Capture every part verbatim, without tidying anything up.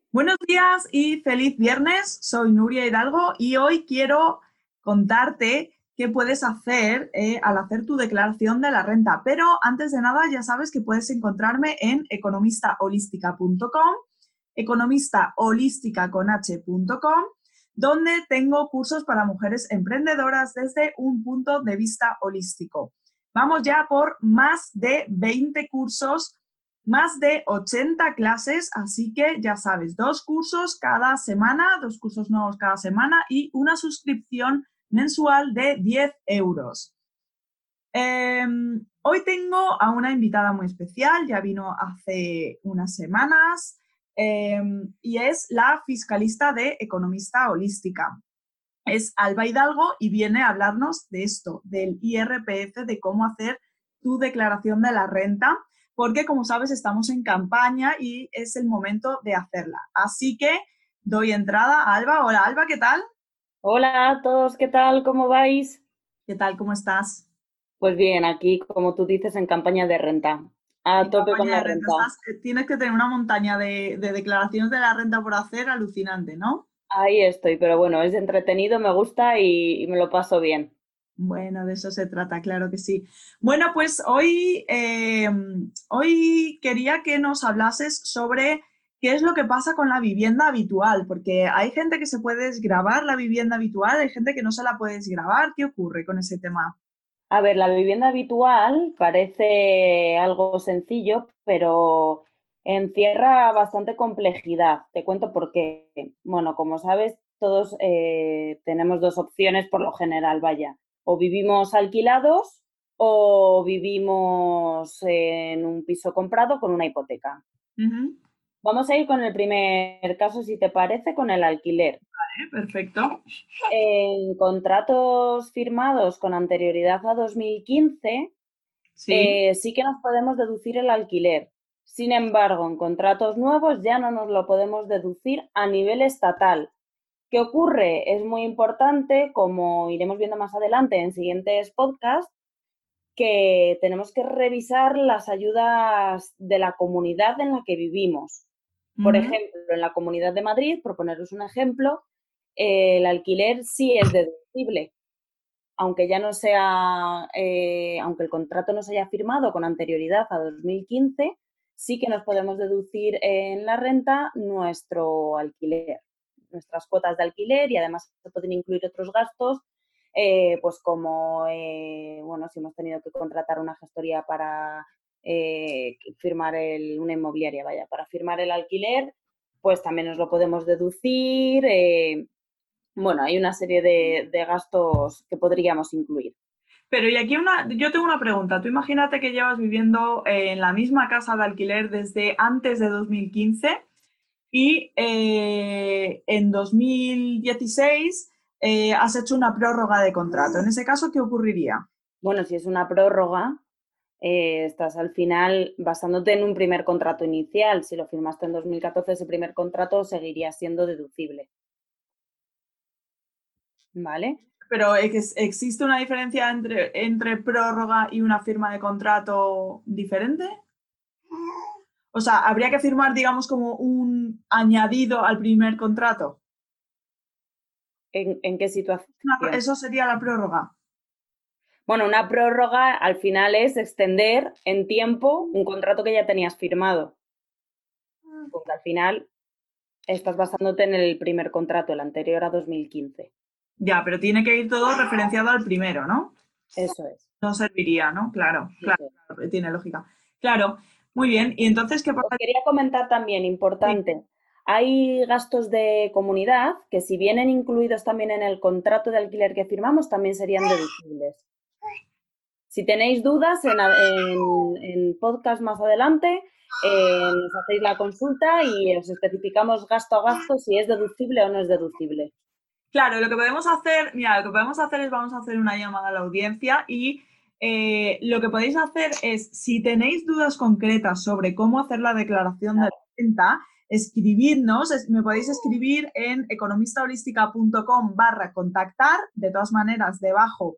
Buenos días y feliz viernes. Soy Nuria Hidalgo y hoy quiero contarte qué puedes hacer eh, al hacer tu declaración de la renta. Pero antes de nada, ya sabes que puedes encontrarme en economista holística punto com, economista holística con h punto com, donde tengo cursos para mujeres emprendedoras desde un punto de vista holístico. Vamos ya por más de veinte cursos, más de ochenta clases, así que ya sabes, dos cursos cada semana, dos cursos nuevos cada semana y una suscripción mensual de diez euros. Eh, hoy tengo a una invitada muy especial, ya vino hace unas semanas, eh, y es la fiscalista de Economista Holística. Es Alba Hidalgo y viene a hablarnos de esto, del I R P F, de cómo hacer tu declaración de la renta, porque como sabes estamos en campaña y es el momento de hacerla. Así que doy entrada a Alba. Hola Alba, ¿qué tal? Hola a todos, ¿qué tal? ¿Cómo vais? ¿Qué tal? ¿Cómo estás? Pues bien, aquí, como tú dices, en campaña de renta. A En tope con campaña la de renta. renta. Estás, tienes que tener una montaña de, de declaraciones de la renta por hacer alucinante, ¿no? Ahí estoy, pero bueno, es entretenido, me gusta y, y me lo paso bien. Bueno, de eso se trata, claro que sí. Bueno, pues hoy, eh, hoy quería que nos hablases sobre qué es lo que pasa con la vivienda habitual, porque hay gente que se puede desgravar la vivienda habitual, hay gente que no se la puede desgravar. ¿Qué ocurre con ese tema? A ver, la vivienda habitual parece algo sencillo, pero encierra bastante complejidad. Te cuento por qué. Bueno, como sabes, todos eh, tenemos dos opciones por lo general, vaya. O vivimos alquilados o vivimos en un piso comprado con una hipoteca. Ujú. Vamos a ir con el primer caso, si te parece, con el alquiler. ¿Eh? Perfecto. En contratos firmados con anterioridad a dos mil quince, Sí. eh, sí que nos podemos deducir el alquiler. Sin embargo, en contratos nuevos ya no nos lo podemos deducir a nivel estatal. ¿Qué ocurre? Es muy importante, como iremos viendo más adelante en siguientes podcasts, que tenemos que revisar las ayudas de la comunidad en la que vivimos. Por Ujú. ejemplo, en la Comunidad de Madrid, por poneros un ejemplo, eh, el alquiler sí es deducible, aunque ya no sea, eh, aunque el contrato no se haya firmado con anterioridad a dos mil quince, sí que nos podemos deducir en la renta nuestro alquiler, nuestras cuotas de alquiler, y además se pueden incluir otros gastos, eh, pues como, eh, bueno, si hemos tenido que contratar una gestoría para eh, firmar el, una inmobiliaria, vaya, para firmar el alquiler, pues también nos lo podemos deducir. Eh, bueno, hay una serie de, de gastos que podríamos incluir. Pero y aquí una, yo tengo una pregunta. Tú imagínate que llevas viviendo eh, en la misma casa de alquiler desde antes de dos mil quince y eh, en dos mil dieciséis eh, has hecho una prórroga de contrato. En ese caso, ¿qué ocurriría? Bueno, si es una prórroga, eh, estás al final basándote en un primer contrato inicial. Si lo firmaste en dos mil catorce, ese primer contrato seguiría siendo deducible, ¿vale? Pero ¿ex- ¿existe una diferencia entre, entre prórroga y una firma de contrato diferente? O sea, ¿habría que firmar, digamos, como un añadido al primer contrato? ¿En, en qué situación? Una- Eso sería la prórroga. Bueno, una prórroga al final es extender en tiempo un contrato que ya tenías firmado, porque al final estás basándote en el primer contrato, el anterior a dos mil quince. Ya, pero tiene que ir todo referenciado al primero, ¿no? Eso es. No serviría, ¿no? Claro, claro, Eso es. claro, tiene lógica. Claro, muy bien. ¿Y entonces qué Os pasa? quería comentar también, Sí. importante, hay gastos de comunidad que, si vienen incluidos también en el contrato de alquiler que firmamos, también serían deducibles. Si tenéis dudas, en, en, en podcast más adelante eh, nos hacéis la consulta y os especificamos gasto a gasto si es deducible o no es deducible. Claro, lo que podemos hacer, mira, lo que podemos hacer es vamos a hacer una llamada a la audiencia y eh, lo que podéis hacer es, si tenéis dudas concretas sobre cómo hacer la declaración de Claro. renta, escribirnos, es- me podéis escribir en economistaholística.com barra contactar. De todas maneras, debajo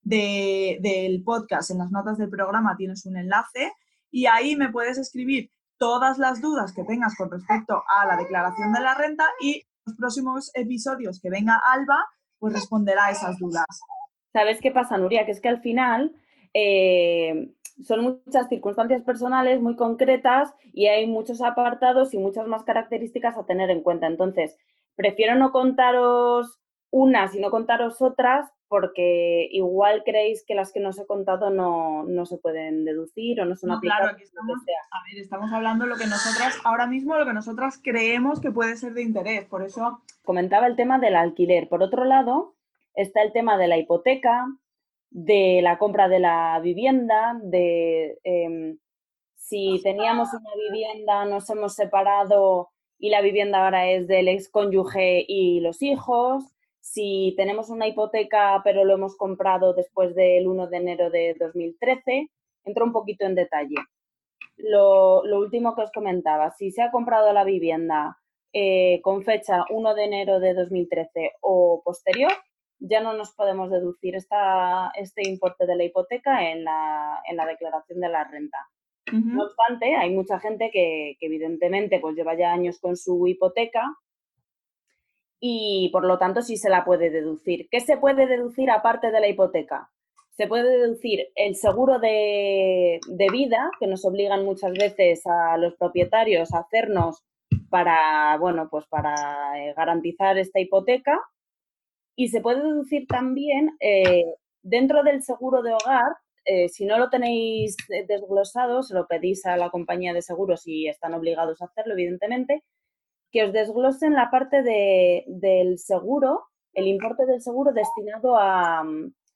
de- del podcast, en las notas del programa, tienes un enlace y ahí me puedes escribir todas las dudas que tengas con respecto a la declaración de la renta y en los próximos episodios que venga Alba, pues responderá a esas dudas. ¿Sabes qué pasa, Nuria? Que es que al final eh, son muchas circunstancias personales muy concretas y hay muchos apartados y muchas más características a tener en cuenta. Entonces, prefiero no contaros unas y no contaros otras porque igual creéis que las que no os he contado no, no se pueden deducir o no son No, claro, aplicables. aquí estamos, a ver, estamos hablando lo que nosotras, ahora mismo lo que nosotras creemos que puede ser de interés, por eso... Comentaba el tema del alquiler. Por otro lado, está el tema de la hipoteca, de la compra de la vivienda, de eh, si teníamos una vivienda, nos hemos separado y la vivienda ahora es del excónyuge y los hijos, si tenemos una hipoteca pero lo hemos comprado después del uno de enero de dos mil trece, entro un poquito en detalle. Lo, lo último que os comentaba, si se ha comprado la vivienda eh, con fecha uno de enero de dos mil trece o posterior, ya no nos podemos deducir esta, este importe de la hipoteca en la, en la declaración de la renta. Uh-huh. No obstante, hay mucha gente que, que evidentemente pues lleva ya años con su hipoteca y por lo tanto sí se la puede deducir. ¿Qué se puede deducir aparte de la hipoteca? Se puede deducir el seguro de, de vida, que nos obligan muchas veces a los propietarios a hacernos para, bueno, pues para eh, garantizar esta hipoteca. Y se puede deducir también, eh, dentro del seguro de hogar, eh, si no lo tenéis desglosado, se lo pedís a la compañía de seguros y están obligados a hacerlo, evidentemente, que os desglosen la parte de, del seguro, el importe del seguro destinado a,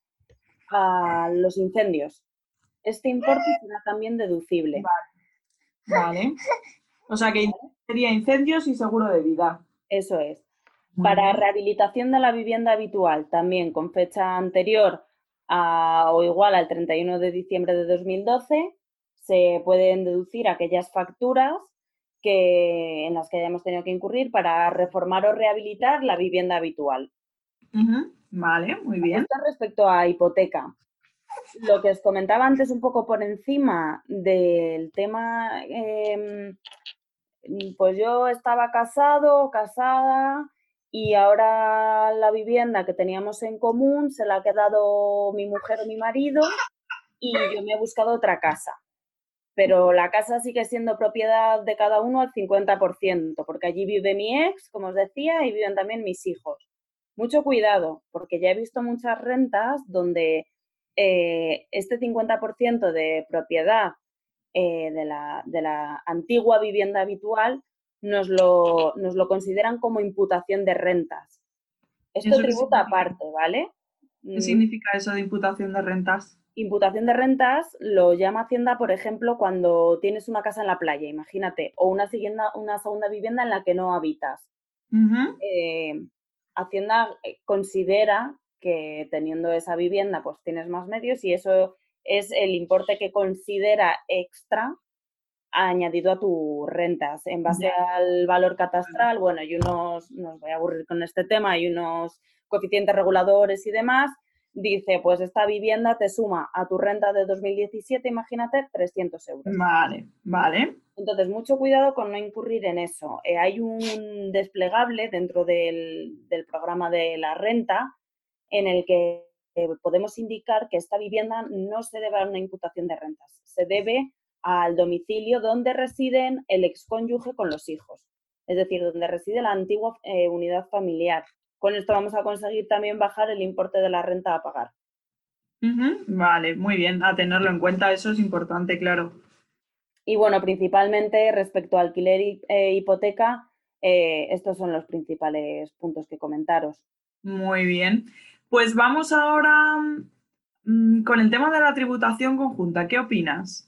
a los incendios. Este importe será también deducible. Vale. Vale. O sea que sería incendios y seguro de vida. Eso es. Para rehabilitación de la vivienda habitual, también con fecha anterior a, o igual al treinta y uno de diciembre de dos mil doce, se pueden deducir aquellas facturas que, en las que hayamos tenido que incurrir para reformar o rehabilitar la vivienda habitual. Uh-huh. Vale, muy bien. Esto respecto a hipoteca. Lo que os comentaba antes un poco por encima del tema, eh, pues yo estaba casado, casada y ahora la vivienda que teníamos en común se la ha quedado mi mujer o mi marido y yo me he buscado otra casa. Pero la casa sigue siendo propiedad de cada uno al cincuenta por ciento, porque allí vive mi ex, como os decía, y viven también mis hijos. Mucho cuidado, porque ya he visto muchas rentas donde eh, este cincuenta por ciento de propiedad eh, de, la, de la antigua vivienda habitual nos lo, nos lo consideran como imputación de rentas. Esto tributa aparte, ¿vale? ¿Qué significa eso de imputación de rentas? Imputación de rentas lo llama Hacienda, por ejemplo, cuando tienes una casa en la playa, imagínate, o una, siguienda, una segunda vivienda en la que no habitas. Uh-huh. Eh, Hacienda considera que teniendo esa vivienda pues tienes más medios y eso es el importe que considera extra añadido a tus rentas. En base yeah. al valor catastral, bueno, hay unos, no os voy a aburrir con este tema, hay unos coeficientes reguladores y demás. Dice, pues esta vivienda te suma a tu renta de dos mil diecisiete, imagínate, trescientos euros. Vale, vale. Entonces, mucho cuidado con no incurrir en eso. Eh, hay un desplegable dentro del, del programa de la renta en el que eh, podemos indicar que esta vivienda no se debe a una imputación de rentas, se debe al domicilio donde residen el excónyuge con los hijos, es decir, donde reside la antigua eh, unidad familiar. Con esto vamos a conseguir también bajar el importe de la renta a pagar. Uh-huh. Vale, muy bien, a tenerlo en cuenta, eso es importante, claro. Y bueno, principalmente respecto a alquiler y eh, hipoteca, eh, estos son los principales puntos que comentaros. Muy bien, pues vamos ahora mmm, con el tema de la tributación conjunta, ¿qué opinas?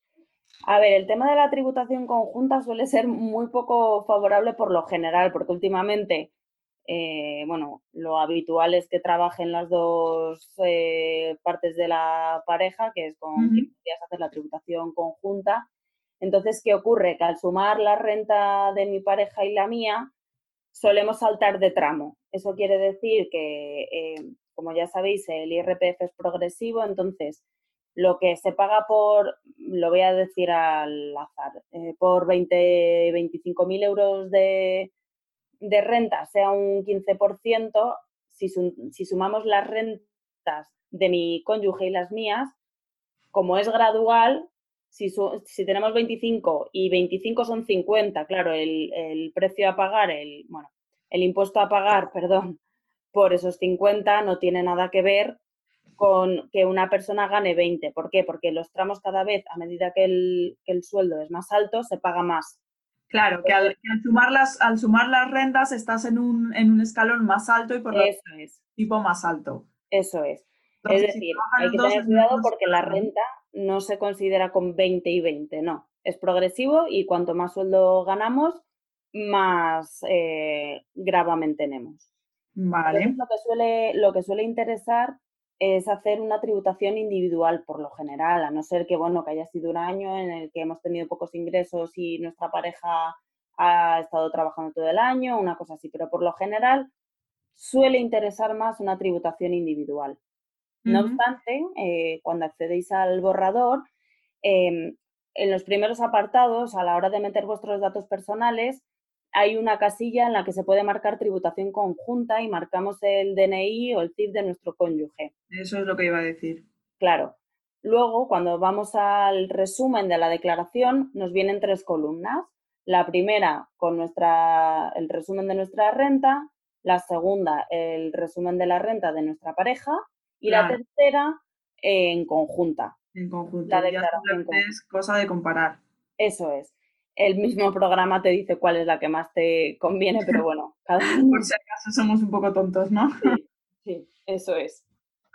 A ver, el tema de la tributación conjunta suele ser muy poco favorable por lo general, porque últimamente, eh, bueno, lo habitual es que trabajen las dos eh, partes de la pareja, que es con uh-huh. quien podrías hacer la tributación conjunta. Entonces, ¿qué ocurre? Que al sumar la renta de mi pareja y la mía, solemos saltar de tramo. Eso quiere decir que, eh, como ya sabéis, el I R P F es progresivo, entonces lo que se paga por, lo voy a decir al azar, eh, por veinte, veinticinco mil euros de, de renta, sea un quince por ciento, si, si sumamos las rentas de mi cónyuge y las mías, como es gradual, si, su, si tenemos veinticinco y veinticinco son cincuenta, claro, el, el precio a pagar, el, bueno, el impuesto a pagar, perdón, por esos cincuenta no tiene nada que ver con que una persona gane veinte. ¿Por qué? Porque los tramos cada vez, a medida que el, que el sueldo es más alto, se paga más. Claro, que al, que al, sumar, las, al sumar las rentas estás en un, en un escalón más alto y por lo Eso es. tipo más alto. Eso es. Entonces, Es si decir, trabajan hay los que dos tener en el cuidado mismo porque la escalón. renta no se considera con veinte y veinte, no. Es progresivo y cuanto más sueldo ganamos, más eh, gravamen tenemos. Vale. Entonces, lo que, suele, lo que suele interesar es hacer una tributación individual por lo general, a no ser que, bueno, que haya sido un año en el que hemos tenido pocos ingresos y nuestra pareja ha estado trabajando todo el año, una cosa así, pero por lo general suele interesar más una tributación individual. No Uh-huh. obstante, eh, cuando accedéis al borrador, eh, en los primeros apartados, a la hora de meter vuestros datos personales, hay una casilla en la que se puede marcar tributación conjunta y marcamos el D N I o el C I F de nuestro cónyuge. Eso es lo que iba a decir. Claro. Luego, cuando vamos al resumen de la declaración, nos vienen tres columnas. La primera con nuestra, el resumen de nuestra renta, la segunda, el resumen de la renta de nuestra pareja y claro, la tercera, eh, en conjunta. En conjunto. La Ya declaración simplemente es cosa de comparar. Eso es. El mismo programa te dice cuál es la que más te conviene, pero bueno, cada uno. Por si acaso somos un poco tontos, ¿no? Sí, sí, eso es.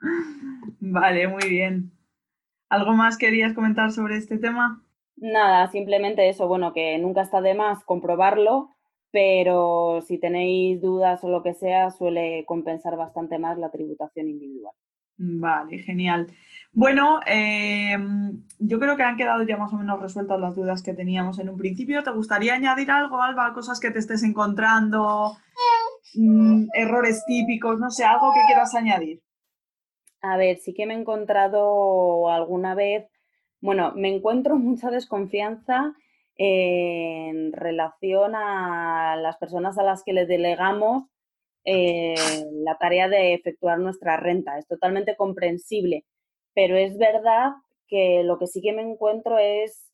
Vale, muy bien. ¿Algo más querías comentar sobre este tema? Nada, simplemente eso, bueno, que nunca está de más comprobarlo, pero si tenéis dudas o lo que sea, suele compensar bastante más la tributación individual. Vale, genial. Bueno, eh, yo creo que han quedado ya más o menos resueltas las dudas que teníamos en un principio. ¿Te gustaría añadir algo, Alba? Cosas que te estés encontrando, mm, errores típicos, no sé, algo que quieras añadir. A ver, sí que me he encontrado alguna vez, bueno, me encuentro mucha desconfianza en relación a las personas a las que les delegamos eh, la tarea de efectuar nuestra renta. Es totalmente comprensible, pero es verdad que lo que sí que me encuentro es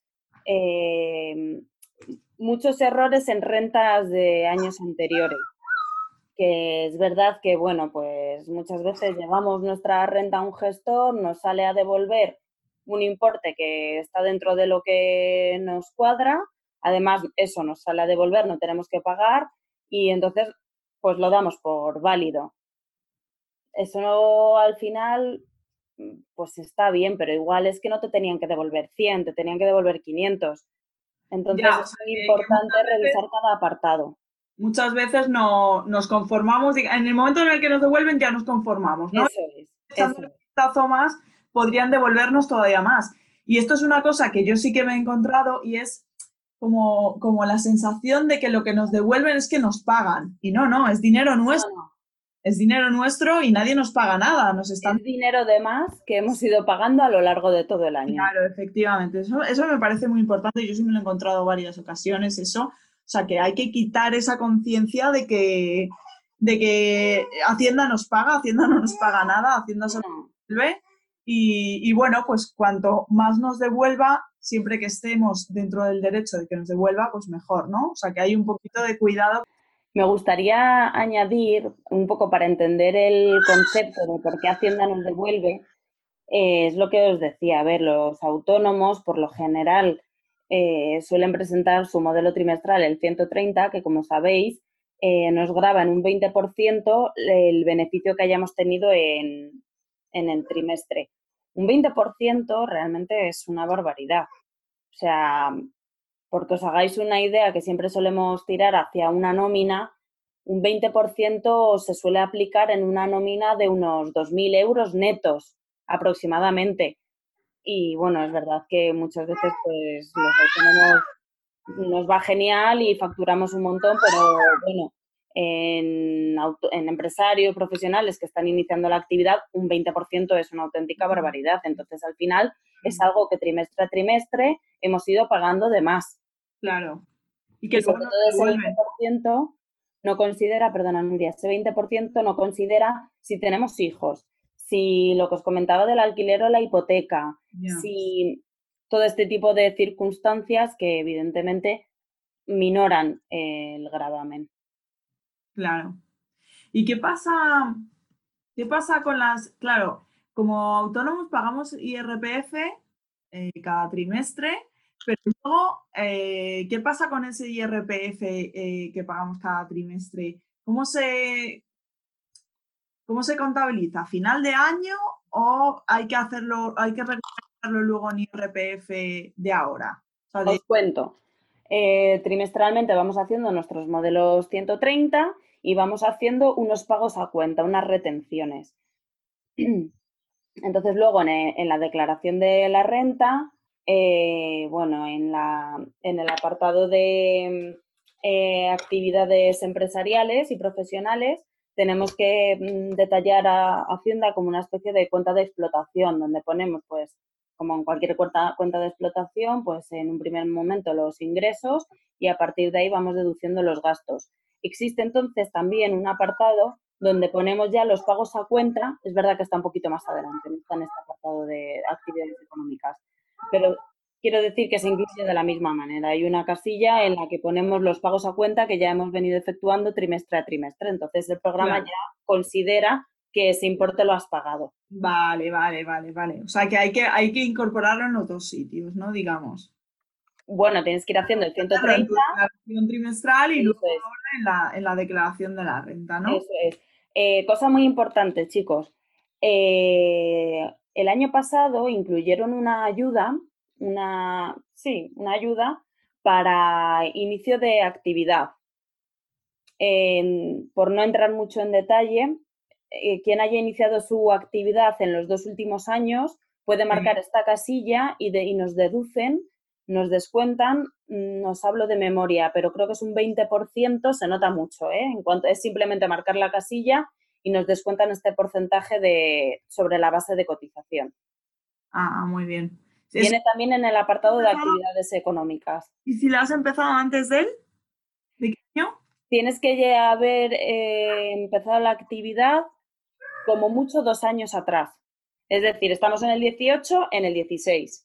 eh, muchos errores en rentas de años anteriores. Que es verdad que, bueno, pues muchas veces llevamos nuestra renta a un gestor, nos sale a devolver un importe que está dentro de lo que nos cuadra, además eso nos sale a devolver, no tenemos que pagar y entonces pues lo damos por válido. Eso al final pues está bien, pero igual es que no te tenían que devolver cien, te tenían que devolver quinientos. Entonces Ya, o es sea, muy que, que importante muchas revisar veces, cada apartado. muchas veces no, nos conformamos, en el momento en el que nos devuelven ya nos conformamos, ¿no? Eso es, Echando eso un es. vistazo más, podrían devolvernos todavía más. Y esto es una cosa que yo sí que me he encontrado y es como, como la sensación de que lo que nos devuelven es que nos pagan. Y no, no, es dinero nuestro. No, no. Es dinero nuestro y nadie nos paga nada. Nos están... Es dinero de más que hemos ido pagando a lo largo de todo el año. Claro, efectivamente. Eso, eso me parece muy importante. Yo sí me lo he encontrado varias ocasiones, eso. O sea, que hay que quitar esa conciencia de que, de que Hacienda nos paga, Hacienda no nos paga nada, Hacienda solo nos devuelve. Y, y bueno, pues cuanto más nos devuelva, siempre que estemos dentro del derecho de que nos devuelva, pues mejor, ¿no? O sea, que hay un poquito de cuidado. Me gustaría añadir, un poco para entender el concepto de por qué Hacienda nos devuelve, eh, es lo que os decía. A ver, los autónomos, por lo general, eh, suelen presentar su modelo trimestral, el ciento treinta, que como sabéis, eh, nos grava en un veinte por ciento el beneficio que hayamos tenido en, en el trimestre. Un veinte por ciento realmente es una barbaridad. O sea, porque os hagáis una idea, que siempre solemos tirar hacia una nómina, un veinte por ciento se suele aplicar en una nómina de unos dos mil euros netos aproximadamente. Y bueno, es verdad que muchas veces pues los autónomos nos va genial y facturamos un montón, pero bueno, en, auto, en empresarios profesionales que están iniciando la actividad, un veinte por ciento es una auténtica barbaridad. Entonces, al final, es algo que trimestre a trimestre hemos ido pagando de más. Claro. Y que Y luego sobre no todo se ese devuelven. veinte por ciento no considera, perdona Nuria, ese veinte por ciento no considera si tenemos hijos, si lo que os comentaba del alquiler o la hipoteca, Yeah. si todo este tipo de circunstancias que evidentemente minoran el gravamen. Claro. ¿Y qué pasa, qué pasa con las, claro, como autónomos pagamos I R P F eh, cada trimestre, pero luego, eh, ¿qué pasa con ese I R P F eh, que pagamos cada trimestre? ¿Cómo se, cómo se contabiliza? ¿A final de año o hay que hacerlo, hay que recuperarlo luego en I R P F de ahora? O sea, de... Os cuento. Eh, trimestralmente vamos haciendo nuestros modelos ciento treinta y vamos haciendo unos pagos a cuenta, unas retenciones. Entonces, luego en, en la declaración de la renta, eh, bueno, en, la, en el apartado de eh, actividades empresariales y profesionales, tenemos que mm, detallar a Hacienda como una especie de cuenta de explotación, donde ponemos, pues, como en cualquier cuenta, cuenta de explotación, pues en un primer momento los ingresos y a partir de ahí vamos deduciendo los gastos. Existe entonces también un apartado donde ponemos ya los pagos a cuenta. Es verdad que está un poquito más adelante, no está en este apartado de actividades económicas, pero quiero decir que se incluye de la misma manera. Hay una casilla en la que ponemos los pagos a cuenta que ya hemos venido efectuando trimestre a trimestre. Entonces, el programa Claro. ya considera que ese importe lo has pagado. Vale, vale, vale, vale. O sea que hay que, hay que incorporarlo en los dos sitios, ¿no? Digamos. Bueno, tienes que ir haciendo el ciento Hacerlo en tu treinta. declaración trimestral y luego Eso es. ahora en la, en la declaración de la renta, ¿no? Eso es. Eh, cosa muy importante, chicos. Eh, el año pasado incluyeron una ayuda, una, sí, una ayuda para inicio de actividad. Eh, por no entrar mucho en detalle, eh, quien haya iniciado su actividad en los dos últimos años puede marcar Sí. esta casilla y, de, y nos deducen, nos descuentan, nos hablo de memoria, pero creo que es un veinte por ciento, se nota mucho, ¿eh? En cuanto es simplemente marcar la casilla y nos descuentan este porcentaje de, sobre la base de cotización. Ah, muy bien. Sí, Viene también en el apartado de empezado, actividades económicas. ¿y si la has empezado antes de él? ¿De qué año? Tienes que haber eh, empezado la actividad como mucho dos años atrás. Es decir, estamos en el dieciocho, en el dieciséis.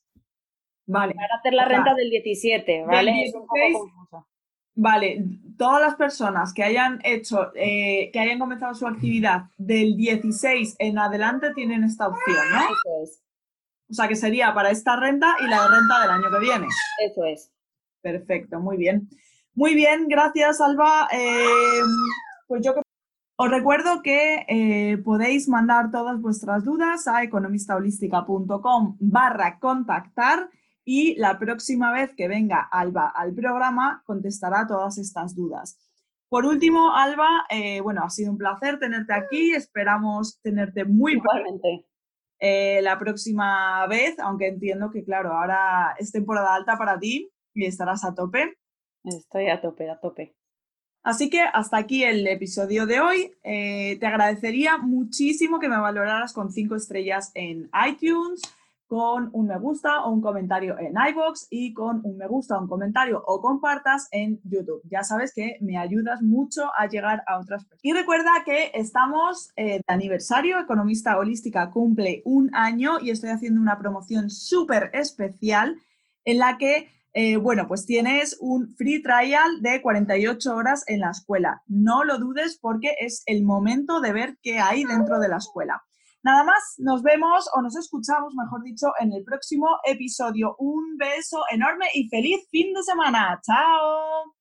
Vale. Para hacer la O sea, renta del diecisiete, ¿vale? del Es un poco dieciséis, confuso. vale, todas las personas que hayan hecho, eh, que hayan comenzado su actividad del dieciséis en adelante tienen esta opción, ¿no? Eso es, O sea que sería para esta renta y la de renta del año que viene. eso es. Perfecto, muy bien. Muy bien, gracias, Alba. Eh, pues yo os recuerdo que eh, podéis mandar todas vuestras dudas a economistaholística.com barra contactar y la próxima vez que venga Alba al programa contestará todas estas dudas. Por último, Alba, eh, bueno, ha sido un placer tenerte aquí. Esperamos tenerte muy Igualmente. eh, la próxima vez, aunque entiendo que, claro, ahora es temporada alta para ti y estarás a tope. Estoy a tope, a tope. Así que hasta aquí el episodio de hoy. Eh, te agradecería muchísimo que me valoraras con cinco estrellas en iTunes, con un me gusta o un comentario en iVoox y con un me gusta, un comentario o compartas en YouTube. Ya sabes que me ayudas mucho a llegar a otras personas. Y recuerda que estamos eh, de aniversario. Economista Holística cumple un año y estoy haciendo una promoción súper especial en la que Eh, bueno, pues tienes un free trial de cuarenta y ocho horas en la escuela. No lo dudes porque es el momento de ver qué hay dentro de la escuela. Nada más, nos vemos o nos escuchamos, mejor dicho, en el próximo episodio. Un beso enorme y feliz fin de semana. ¡Chao!